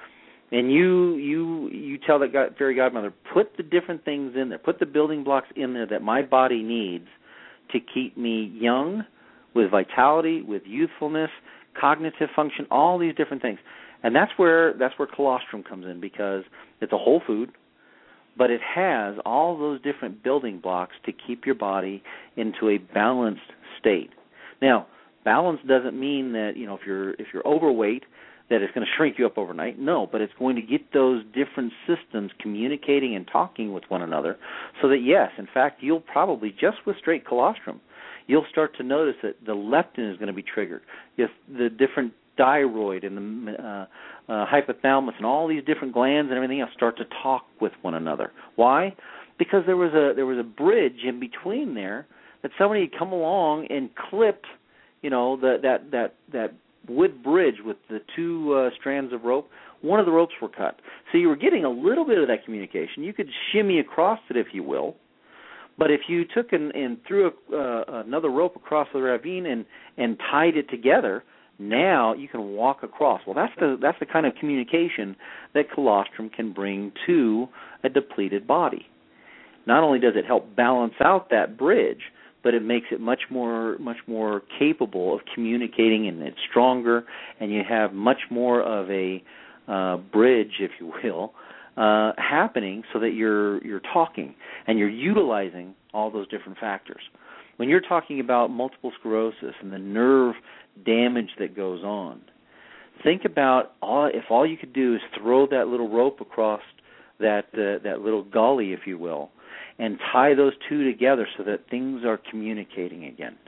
and you you you tell that god, fairy godmother, put the different things in there, put the building blocks in there that my body needs to keep me young, with vitality, with youthfulness, cognitive function, all these different things. And that's where that's where colostrum comes in, because it's a whole food, but it has all those different building blocks to keep your body into a balanced state. Now, balance doesn't mean that, you know, if you're if you're overweight, that it's going to shrink you up overnight. No, but it's going to get those different systems communicating and talking with one another, so that, yes, in fact, you'll probably, just with straight colostrum, you'll start to notice that the leptin is going to be triggered. Yes, the different thyroid and the uh, uh, hypothalamus and all these different glands and everything else start to talk with one another. Why? Because there was a there was a bridge in between there that somebody had come along and clipped, you know, the, that that that wood bridge with the two uh, strands of rope. One of the ropes were cut, so you were getting a little bit of that communication. You could shimmy across it, if you will. But if you took and, and threw a, uh, another rope across the ravine and, and tied it together, now you can walk across. Well, that's the that's the kind of communication that colostrum can bring to a depleted body. Not only does it help balance out that bridge, but it makes it much more much more capable of communicating, and it's stronger, and you have much more of a uh, bridge, if you will, Uh, happening, so that you're you're talking and you're utilizing all those different factors. When you're talking about multiple sclerosis and the nerve damage that goes on, think about all, if all you could do is throw that little rope across that uh, that little gully, if you will, and tie those two together so that things are communicating again.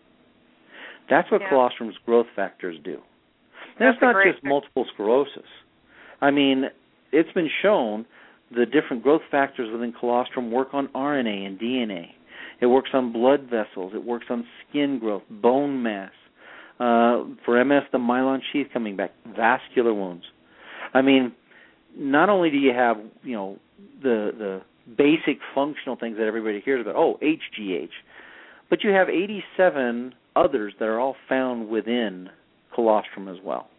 That's what yeah. colostrum's growth factors do. That's, That's not just thing. multiple sclerosis. I mean, it's been shown the different growth factors within colostrum work on R N A and D N A. It works on blood vessels. It works on skin growth, bone mass. Uh, for M S, the myelin sheath coming back, vascular wounds. I mean, not only do you have, you know, the the basic functional things that everybody hears about, oh, H G H, but you have eighty-seven others that are all found within colostrum as well.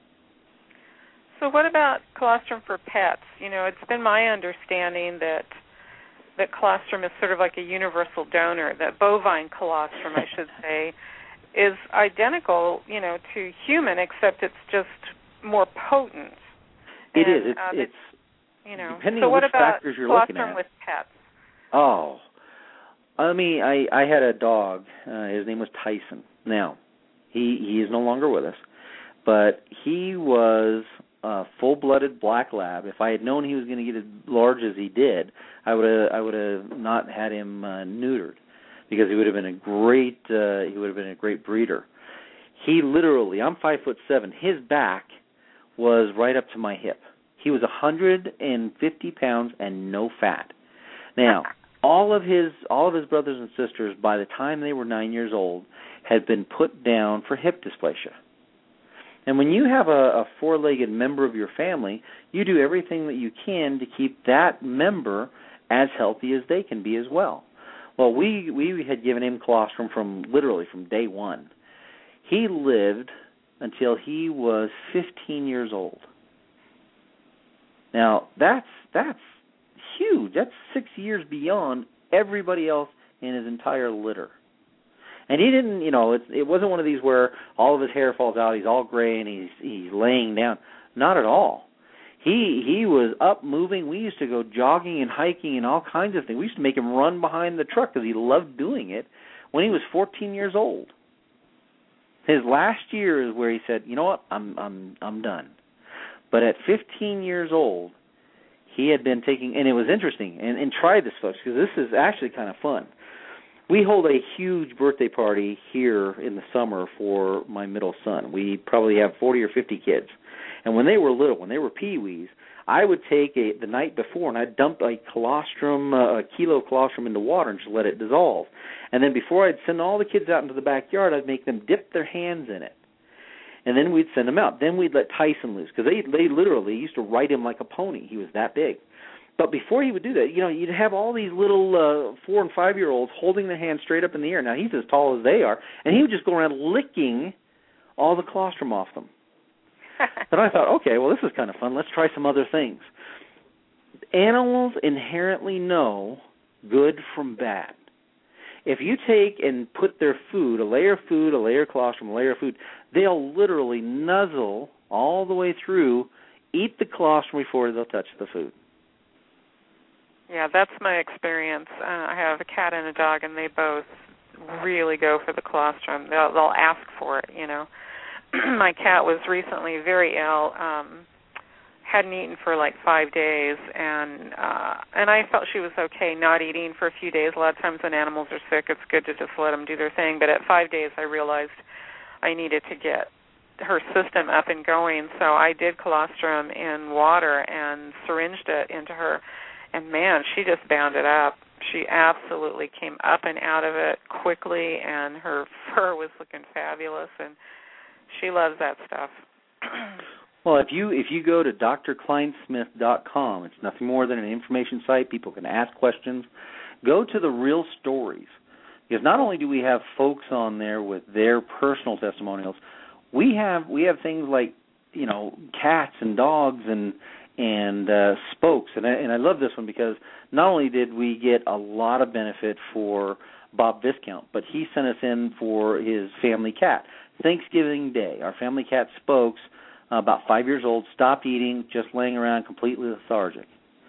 So what about colostrum for pets? You know, it's been my understanding that that colostrum is sort of like a universal donor, that bovine colostrum, I should say, is identical, you know, to human, except it's just more potent.
It
and,
is. It's,
uh,
it's
you know.
depending
so
on
what
which
about
factors you're looking at.
colostrum with pets?
Oh, I mean, I, I had a dog. Uh, his name was Tyson. Now, he he is no longer with us, but he was a full-blooded black lab. If I had known he was going to get as large as he did, I would have I would have not had him uh, neutered, because he would have been a great uh, he would have been a great breeder. He literally, I'm five foot seven. His back was right up to my hip. He was one hundred fifty pounds and no fat. Now, all of his all of his brothers and sisters, by the time they were nine years old, had been put down for hip dysplasia. And when you have a, a four-legged member of your family, you do everything that you can to keep that member as healthy as they can be as well. Well, we we had given him colostrum from literally from day one. He lived until he was fifteen years old. Now, that's that's huge. That's six years beyond everybody else in his entire litter. And he didn't, you know, it, it wasn't one of these where all of his hair falls out, he's all gray, and he's he's laying down. Not at all. He he was up moving. We used to go jogging and hiking and all kinds of things. We used to make him run behind the truck because he loved doing it when he was fourteen years old. His last year is where he said, you know what, I'm I'm I'm done. But at fifteen years old, he had been taking, and it was interesting, and, and try this, folks, because this is actually kind of fun. We hold a huge birthday party here in the summer for my middle son. We probably have forty or fifty kids. And when they were little, when they were peewees, I would take a, the night before and I'd dump a colostrum, uh, a kilo of colostrum into water and just let it dissolve. And then before I'd send all the kids out into the backyard, I'd make them dip their hands in it. And then we'd send them out. Then we'd let Tyson loose because they they literally used to ride him like a pony. He was that big. But before he would do that, you know, you'd have all these little uh, four- and five-year-olds holding their hands straight up in the air. Now, he's as tall as they are, and he would just go around licking all the colostrum off them. But I thought, okay, well, this is kind of fun. Let's try some other things. Animals inherently know good from bad. If you take and put their food, a layer of food, a layer of colostrum, a layer of food, they'll literally nuzzle all the way through, eat the colostrum before they'll touch the food.
Yeah, that's my experience. Uh, I have a cat and a dog, and they both really go for the colostrum. They'll, they'll ask for it, you know. My cat was recently very ill, um, hadn't eaten for like five days, and uh, and I felt she was okay not eating for a few days. A lot of times when animals are sick, it's good to just let them do their thing. But at five days, I realized I needed to get her system up and going, so I did colostrum in water and syringed it into her. And, man, she just bounded up. She absolutely came up and out of it quickly, and her fur was looking fabulous, and she loves that stuff.
Well, if you if you go to D R kleinsmith dot com, it's nothing more than an information site. People can ask questions. Go to the real stories, because not only do we have folks on there with their personal testimonials, we have we have things like, you know, cats and dogs and and uh, spokes, and I, and I love this one because not only did we get a lot of benefit for Bob Viscount, but he sent us in for his family cat. Thanksgiving Day, our family cat Spokes, uh, about five years old, stopped eating, just laying around completely lethargic.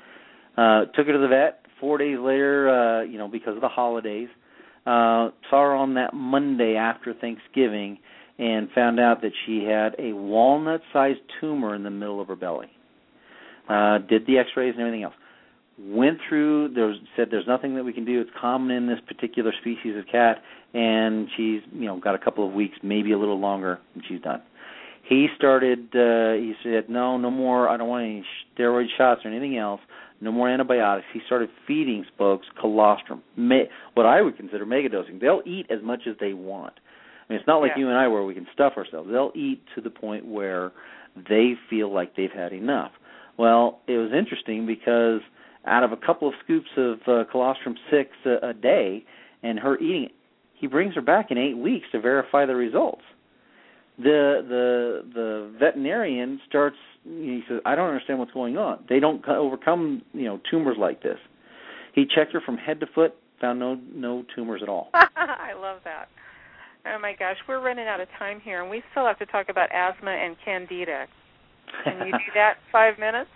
Uh, took her to the vet. Four days later, uh, you know, because of the holidays, uh, saw her on that Monday after Thanksgiving and found out that she had a walnut-sized tumor in the middle of her belly. Uh, did the x-rays and everything else. Went through, there was, said there's nothing that we can do. It's common in this particular species of cat, and she's, you know, got a couple of weeks, maybe a little longer, and she's done. He started, uh, he said, no, no more, I don't want any steroid shots or anything else, no more antibiotics. He started feeding Spokes colostrum, me, what I would consider megadosing. They'll eat as much as they want. I mean, it's not like yeah. you and I where we can stuff ourselves. They'll eat to the point where they feel like they've had enough. Well, it was interesting because out of a couple of scoops of uh, colostrum six a, a day and her eating it, he brings her back in eight weeks to verify the results. The the the veterinarian starts, he says, I don't understand what's going on. They don't overcome, you know, tumors like this. He checked her from head to foot, found no no tumors at all.
I love that. Oh, my gosh, we're running out of time here, and we still have to talk about asthma and candida. Can you do that in five minutes?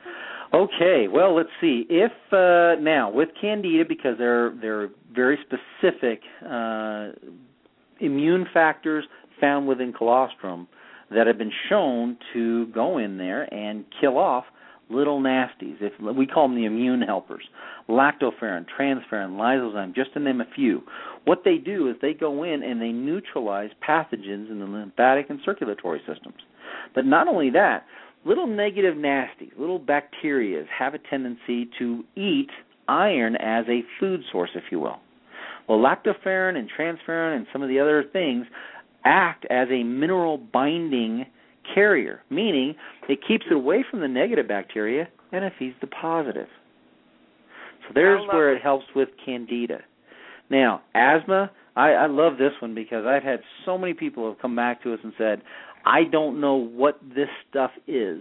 Okay, well, let's see. If uh, now with candida, because they're they're very specific uh, immune factors found within colostrum that have been shown to go in there and kill off little nasties. If we call them the immune helpers, lactoferrin, transferrin, lysozyme, just to name a few. What they do is they go in and they neutralize pathogens in the lymphatic and circulatory systems. But not only that, little negative nasties, little bacteria have a tendency to eat iron as a food source, if you will. Well, lactoferrin and transferrin and some of the other things act as a mineral binding carrier, meaning it keeps it away from the negative bacteria and it feeds the positive. So there's where it helps with candida. Now, asthma, I, I love this one because I've had so many people who have come back to us and said, I don't know what this stuff is,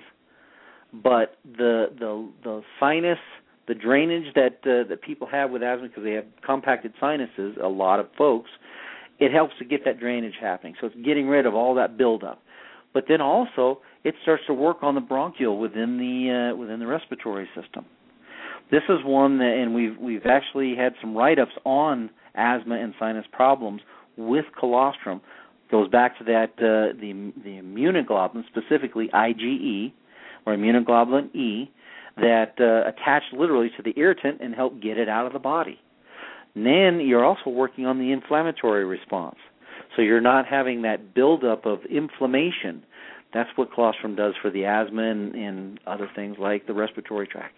but the the the sinus, the drainage that uh, that people have with asthma because they have compacted sinuses, a lot of folks, it helps to get that drainage happening. So it's getting rid of all that buildup. But then also it starts to work on the bronchial within the uh, within the respiratory system. This is one that, and we've we've actually had some write-ups on asthma and sinus problems with colostrum. Goes back to that uh, the the immunoglobulin, specifically I G E or immunoglobulin E, that uh, attach literally to the irritant and help get it out of the body. And then you're also working on the inflammatory response, so you're not having that buildup of inflammation. That's what colostrum does for the asthma and, and other things like the respiratory tract.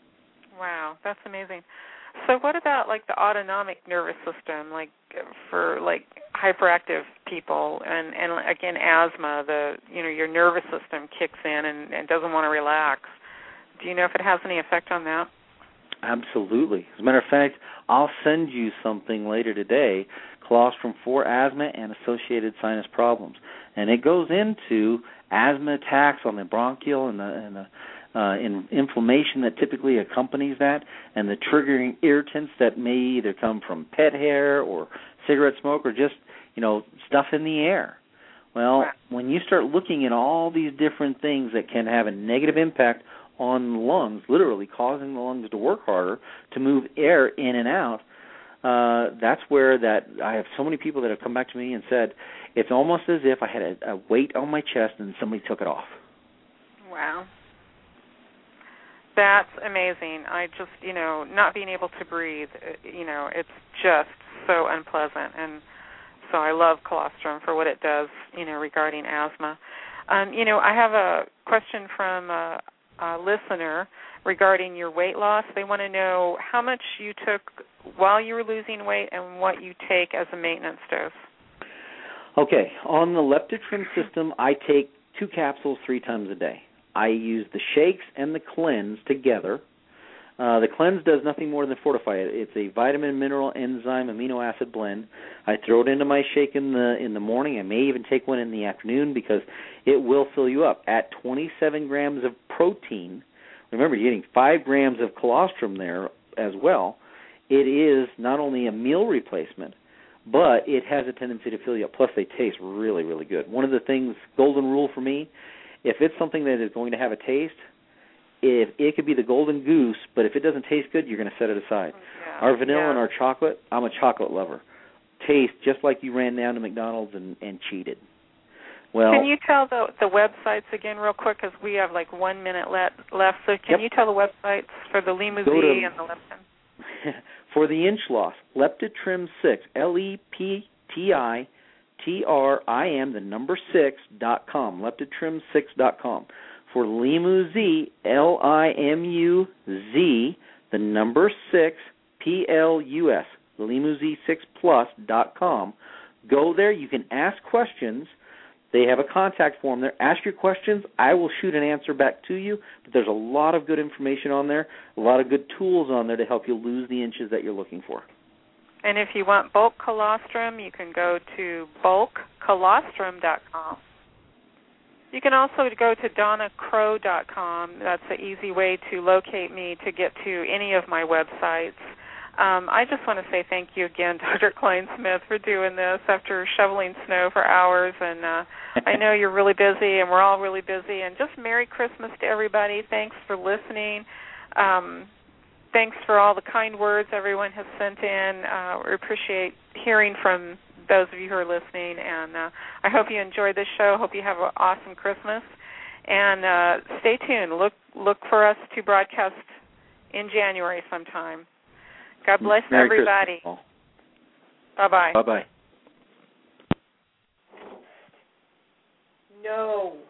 Wow, that's amazing. So what about like the autonomic nervous system, like for like hyperactive people and, and again asthma, the you know your nervous system kicks in and, and doesn't want to relax. Do you know if it has any effect on that?
Absolutely. As a matter of fact, I'll send you something later today, colostrum for asthma and associated sinus problems, and it goes into asthma attacks on the bronchial and the, and the Uh, in inflammation that typically accompanies that, and the triggering irritants that may either come from pet hair or cigarette smoke or just, you know, stuff in the air. Well, right. When you start looking at all these different things that can have a negative impact on the lungs, literally causing the lungs to work harder, to move air in and out, uh, that's where that I have so many people that have come back to me and said, it's almost as if I had a, a weight on my chest and somebody took it off.
Wow. That's amazing. I just, you know, not being able to breathe, you know, it's just so unpleasant. And so I love colostrum for what it does, you know, regarding asthma. Um, you know, I have a question from a, a listener regarding your weight loss. They want to know how much you took while you were losing weight and what you take as a maintenance dose.
Okay. On the Leptotrim system, I take two capsules three times a day. I use the shakes and the cleanse together. Uh, the cleanse does nothing more than fortify it. It's a vitamin, mineral, enzyme, amino acid blend. I throw it into my shake in the in the morning. I may even take one in the afternoon because it will fill you up. At twenty-seven grams of protein, remember you're getting five grams of colostrum there as well. It is not only a meal replacement, but it has a tendency to fill you up. Plus, they taste really, really good. One of the things, golden rule for me, if it's something that is going to have a taste, if it could be the golden goose, but if it doesn't taste good, you're going to set it aside. Yeah, our vanilla yeah. and our chocolate, I'm a chocolate lover. Taste just like you ran down to McDonald's and, and cheated. Well,
can you tell the the websites again real quick because we have like one minute le- left. So can yep. you tell the websites for the Lemuz E and the Leptin?
For the inch loss, Leptotrim six, L E P T I T R I M, the number six, dot com, leptotrim six dot com. For Lemuz, L I M U Z, the number six, P L U S, Lemuz six plus dot com. Go there. You can ask questions. They have a contact form there. Ask your questions. I will shoot an answer back to you. But there's a lot of good information on there, a lot of good tools on there to help you lose the inches that you're looking for.
And if you want bulk colostrum, you can go to bulk colostrum dot com. You can also go to donna crow dot com. That's an easy way to locate me to get to any of my websites. Um, I just want to say thank you again, Doctor Klein-Smith, for doing this after shoveling snow for hours. And uh, I know you're really busy, and we're all really busy. And just Merry Christmas to everybody. Thanks for listening. Um, thanks for all the kind words everyone has sent in. Uh, we appreciate hearing from those of you who are listening. And uh, I hope you enjoyed this show. Hope you have an awesome Christmas. And uh, stay tuned. Look, look for us to broadcast in January sometime. God bless
Merry
everybody.
Christmas.
Bye-bye.
Bye-bye.
No.